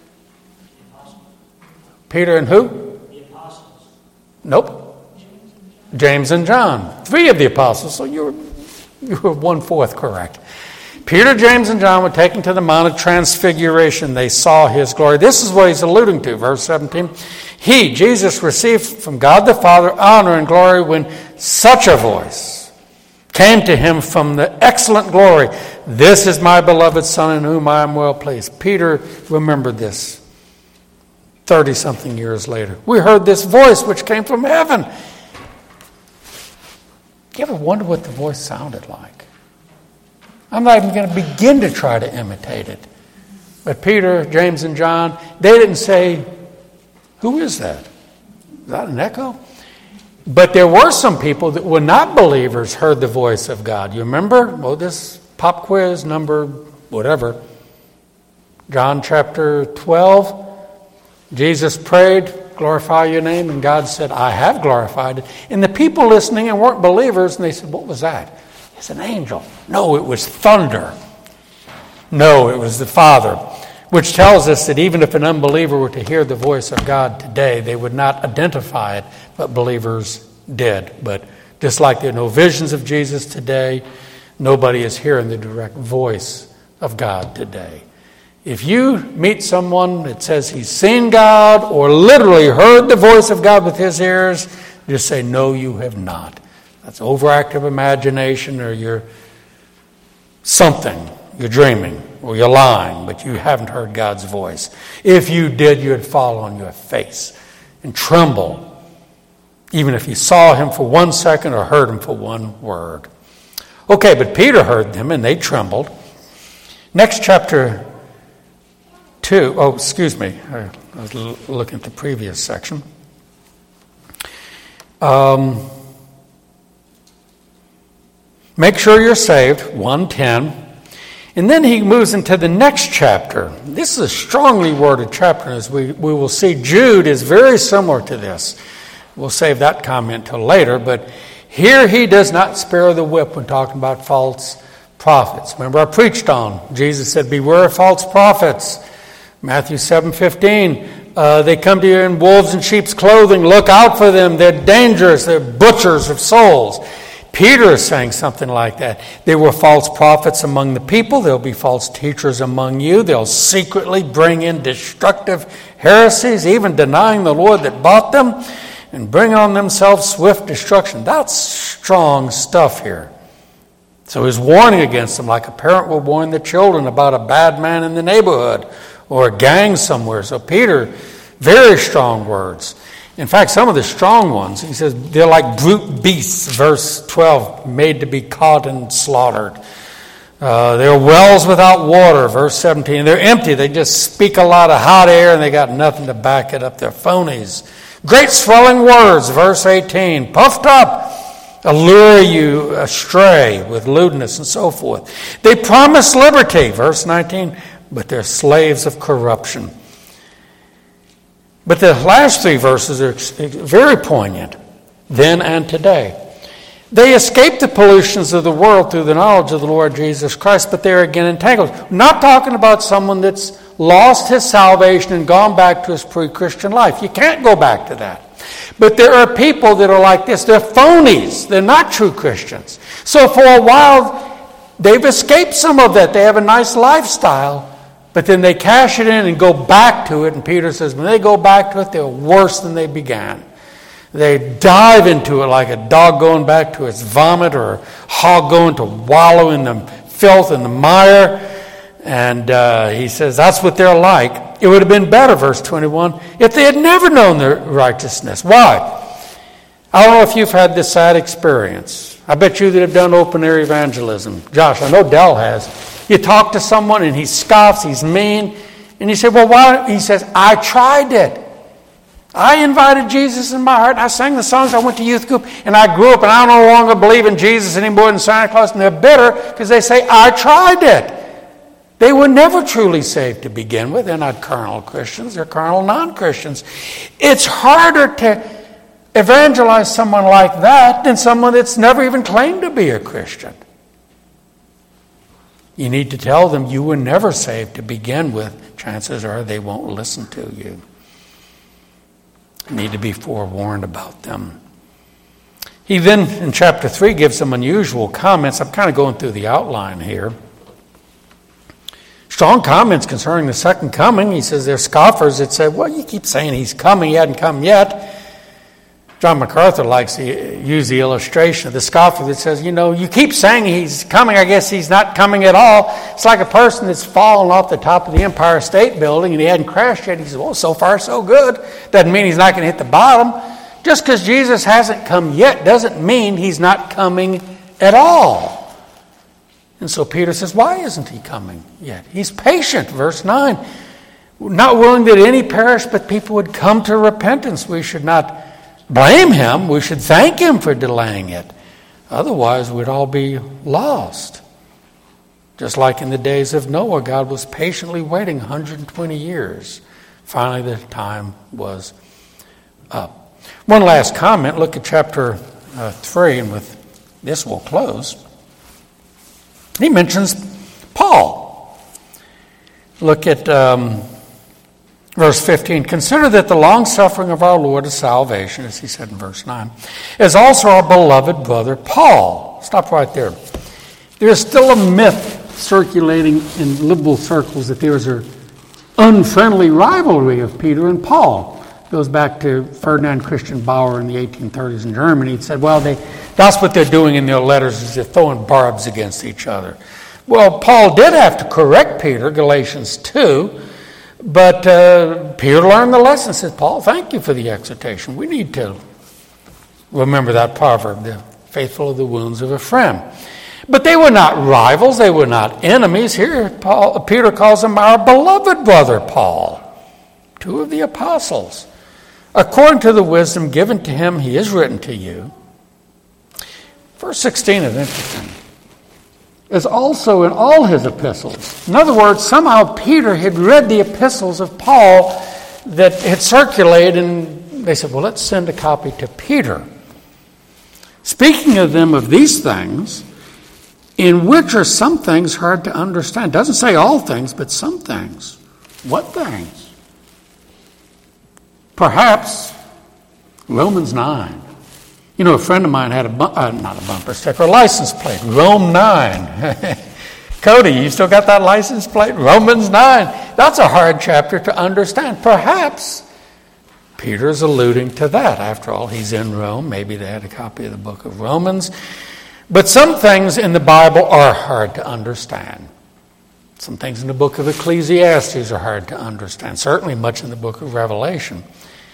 Peter and who? The apostles. Nope. James and John. Three of the apostles, so you were, you were one-fourth correct. Peter, James, and John were taken to the Mount of Transfiguration. They saw his glory. This is what he's alluding to, verse seventeen. He, Jesus, received from God the Father honor and glory when such a voice came to him from the excellent glory. This is my beloved Son in whom I am well pleased. Peter remembered this thirty-something years later. We heard this voice which came from heaven. Do you ever wonder what the voice sounded like? I'm not even going to begin to try to imitate it. But Peter, James, and John, they didn't say, who is that? Is that an echo? But there were some people that were not believers heard the voice of God. You remember? Well, this pop quiz number whatever. John chapter twelve. Jesus prayed, glorify your name, and God said, I have glorified it. And the people listening and weren't believers, and they said, what was that? It's an angel. No, it was thunder. No, it was the Father. Which tells us that even if an unbeliever were to hear the voice of God today, they would not identify it, but believers did. But just like there are no visions of Jesus today, nobody is hearing the direct voice of God today. If you meet someone that says he's seen God or literally heard the voice of God with his ears, just say, no, you have not. That's overactive imagination, or you're something. You're dreaming or you're lying, but you haven't heard God's voice. If you did, you'd fall on your face and tremble, even if you saw him for one second or heard him for one word. Okay, but Peter heard them and they trembled. Next chapter two. Oh, excuse me. I was looking at the previous section. Um... Make sure you're saved, one ten. And then he moves into the next chapter. This is a strongly worded chapter, as we, we will see. Jude is very similar to this. We'll save that comment till later, but here he does not spare the whip when talking about false prophets. Remember I preached on, Jesus said, beware of false prophets. Matthew seven fifteen, uh, they come to you in wolves and sheep's clothing. Look out for them. They're dangerous. They're butchers of souls. Peter is saying something like that. There were false prophets among the people. There'll be false teachers among you. They'll secretly bring in destructive heresies, even denying the Lord that bought them, and bring on themselves swift destruction. That's strong stuff here. So he's warning against them like a parent will warn the children about a bad man in the neighborhood or a gang somewhere. So Peter, very strong words. In fact, some of the strong ones, he says, they're like brute beasts, verse twelve, made to be caught and slaughtered. Uh, they're wells without water, verse seventeen. They're empty. They just speak a lot of hot air and they got nothing to back it up. They're phonies. Great swelling words, verse eighteen. Puffed up, allure you astray with lewdness and so forth. They promise liberty, verse nineteen, but they're slaves of corruption. But the last three verses are very poignant, then and today. They escape the pollutions of the world through the knowledge of the Lord Jesus Christ, but they're again entangled. We're not talking about someone that's lost his salvation and gone back to his pre-Christian life. You can't go back to that. But there are people that are like this. They're phonies. They're not true Christians. So for a while, they've escaped some of that. They have a nice lifestyle, but then they cash it in and go back to it. And Peter says when they go back to it, they're worse than they began. They dive into it like a dog going back to its vomit or a hog going to wallow in the filth and the mire. And uh, he says that's what they're like. It would have been better, verse twenty-one, if they had never known their righteousness. Why? I don't know if you've had this sad experience. I bet you that have done open-air evangelism. Josh, I know Dell has. You talk to someone and he scoffs, he's mean. And you say, well, why? He says, I tried it. I invited Jesus in my heart. I sang the songs. I went to youth group. And I grew up and I no longer believe in Jesus any more than Santa Claus. And they're bitter because they say, I tried it. They were never truly saved to begin with. They're not carnal Christians. They're carnal non-Christians. It's harder to evangelize someone like that than someone that's never even claimed to be a Christian. You need to tell them you were never saved to begin with. Chances are they won't listen to you. You need to be forewarned about them. He then, in chapter three, gives some unusual comments. I'm kind of going through the outline here. Strong comments concerning the second coming. He says they're scoffers that say, well, you keep saying he's coming. He hadn't come yet. John MacArthur likes to use the illustration of the scoffer that says, you know, you keep saying he's coming. I guess he's not coming at all. It's like a person that's fallen off the top of the Empire State Building and he hadn't crashed yet. He says, well, so far so good. Doesn't mean he's not going to hit the bottom. Just because Jesus hasn't come yet doesn't mean he's not coming at all. And so Peter says, why isn't he coming yet? He's patient, verse nine. Not willing that any perish, but people would come to repentance. We should not blame him. We should thank him for delaying it. Otherwise, we'd all be lost. Just like in the days of Noah, God was patiently waiting one hundred twenty years. Finally, the time was up. One last comment. Look at chapter uh, three, and with this we'll close. He mentions Paul. Look at um, verse fifteen. Consider that the long-suffering of our Lord is salvation, as he said in verse nine, as also our beloved brother Paul. Stop right there. There is still a myth circulating in liberal circles that there is an unfriendly rivalry of Peter and Paul. It goes back to Ferdinand Christian Bauer in the eighteen thirties in Germany. He said, well, they, that's what they're doing in their letters is they're throwing barbs against each other. Well, Paul did have to correct Peter, Galatians two, but uh, Peter learned the lesson and said, Paul, thank you for the exhortation. We need to remember that proverb, the faithful are the wounds of a friend. But they were not rivals. They were not enemies. Here, Paul, Peter calls him our beloved brother Paul, two of the apostles. According to the wisdom given to him, he is written to you. Verse sixteen is interesting. As also in all his epistles. In other words, somehow Peter had read the epistles of Paul that had circulated, and they said, well, let's send a copy to Peter. Speaking of them of these things, in which are some things hard to understand. It doesn't say all things, but some things. What things? Perhaps Romans nine. You know, a friend of mine had a, bu- uh, not a bumper sticker, a license plate, Rome nine. Cody, you still got that license plate? Romans nine. That's a hard chapter to understand. Perhaps Peter's alluding to that. After all, he's in Rome. Maybe they had a copy of the book of Romans. But some things in the Bible are hard to understand. Some things in the book of Ecclesiastes are hard to understand. Certainly much in the book of Revelation.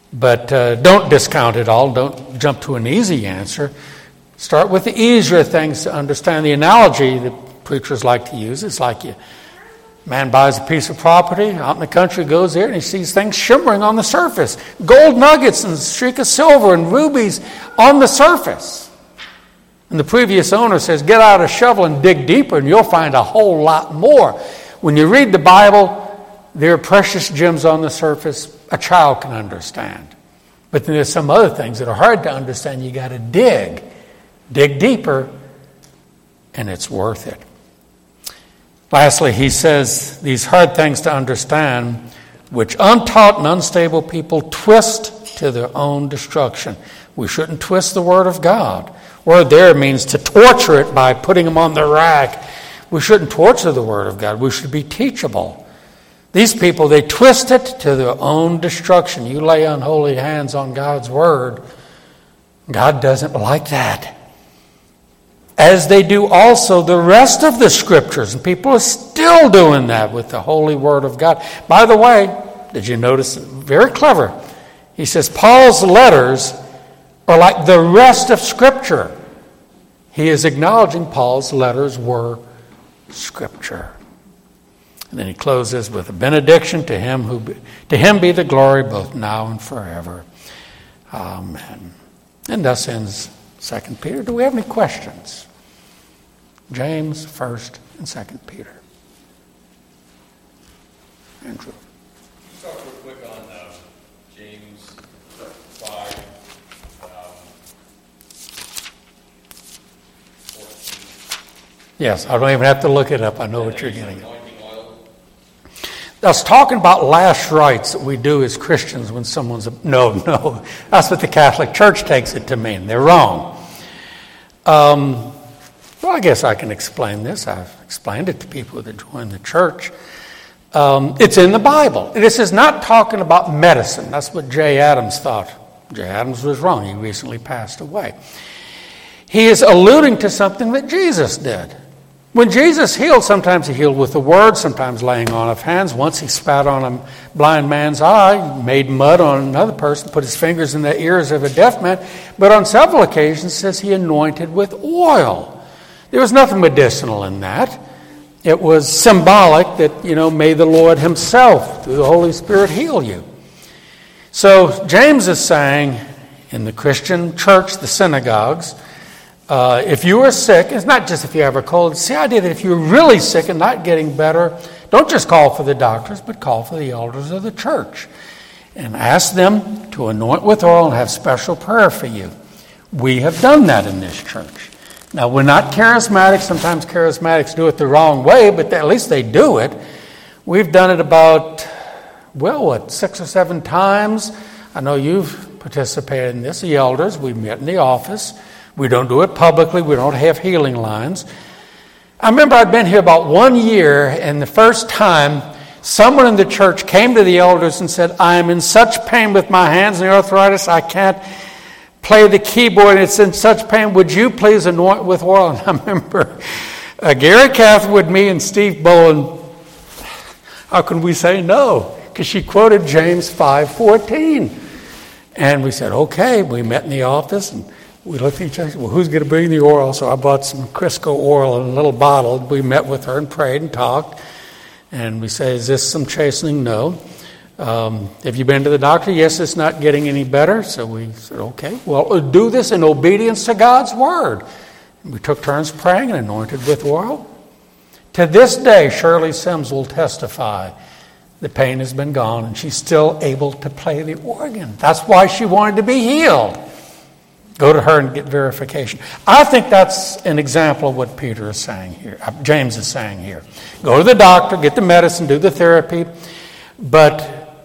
But uh, don't discount it all. Don't jump to an easy answer. Start with the easier things to understand. The analogy that preachers like to use is like you, man buys a piece of property out in the country, goes there, and he sees things shimmering on the surface. Gold nuggets and a streak of silver and rubies on the surface. And the previous owner says, get out a shovel and dig deeper and you'll find a whole lot more. When you read the Bible, there are precious gems on the surface a child can understand. But then there's some other things that are hard to understand. You got to dig. Dig deeper, and it's worth it. Lastly, he says, these hard things to understand, which untaught and unstable people twist to their own destruction. We shouldn't twist the Word of God. Word there means to torture it by putting them on the rack. We shouldn't torture the Word of God. We should be teachable. These people, they twist it to their own destruction. You lay unholy hands on God's Word, God doesn't like that. As they do also the rest of the Scriptures. And people are still doing that with the holy Word of God. By the way, did you notice? Very clever. He says Paul's letters are like the rest of Scripture. He is acknowledging Paul's letters were Scripture. And then he closes with a benediction to him who be, to him be the glory both now and forever. Amen. And thus ends Second Peter. Do we have any questions? James, First, and Second Peter. Andrew. Can you talk real quick on uh, James five, um, fourteen? Yes, I don't even have to look it up. I know what you're getting at. That's talking about last rites that we do as Christians when someone's... A, no, no. That's what the Catholic Church takes it to mean. They're wrong. Um, well, I guess I can explain this. I've explained it to people that join the church. Um, it's in the Bible. This is not talking about medicine. That's what Jay Adams thought. Jay Adams was wrong. He recently passed away. He is alluding to something that Jesus did. When Jesus healed, sometimes he healed with the word, sometimes laying on of hands. Once he spat on a blind man's eye, made mud on another person, put his fingers in the ears of a deaf man. But on several occasions, it says he anointed with oil. There was nothing medicinal in that. It was symbolic that, you know, may the Lord himself, through the Holy Spirit, heal you. So James is saying, in the Christian church, the synagogues, Uh, if you are sick, it's not just if you have a cold. It's the idea that if you're really sick and not getting better, don't just call for the doctors, but call for the elders of the church and ask them to anoint with oil and have special prayer for you. We have done that in this church. Now, we're not charismatic. Sometimes charismatics do it the wrong way, but at least they do it. We've done it about, well, what, six or seven times. I know you've participated in this, the elders. We met in the office. We don't do it publicly. We don't have healing lines. I remember I'd been here about one year, and the first time someone in the church came to the elders and said, I am in such pain with my hands and the arthritis, I can't play the keyboard, and it's in such pain. Would you please anoint with oil? And I remember uh, Gary Cathwood, me, and Steve Bowen, how can we say no? Because she quoted James five fourteen. And we said, okay. We met in the office, and we looked at each other, well, who's going to bring the oil? So I bought some Crisco oil in a little bottle. We met with her and prayed and talked. And we said, is this some chastening? No. Um, have you been to the doctor? Yes, it's not getting any better. So we said, okay, well, do this in obedience to God's word. And we took turns praying and anointed with oil. To this day, Shirley Sims will testify the pain has been gone and she's still able to play the organ. That's why she wanted to be healed. Go to her and get verification. I think that's an example of what Peter is saying here, James is saying here. Go to the doctor, get the medicine, do the therapy, but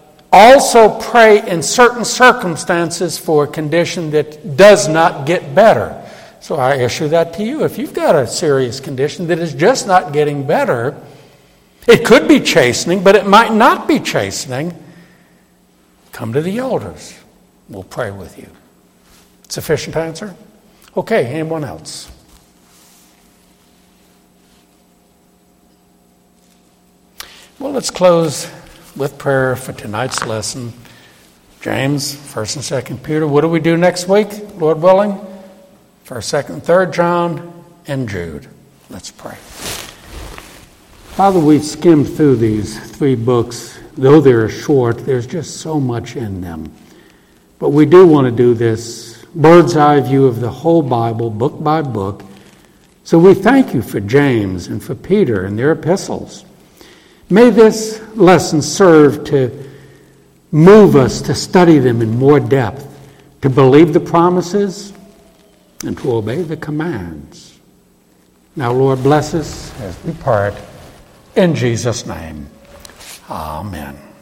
also pray in certain circumstances for a condition that does not get better. So I issue that to you. If you've got a serious condition that is just not getting better, it could be chastening, but it might not be chastening. Come to the elders. We'll pray with you. Sufficient answer? Okay, anyone else? Well, let's close with prayer for tonight's lesson. James, First and Second Peter. What do we do next week, Lord willing? First, Second, Third John, and Jude. Let's pray. Father, we've skimmed through these three books. Though they're short, there's just so much in them. But we do want to do this bird's eye view of the whole Bible, book by book. So we thank you for James and for Peter and their epistles. May this lesson serve to move us to study them in more depth, to believe the promises, and to obey the commands. Now, Lord, bless us as we part. In Jesus' name, amen.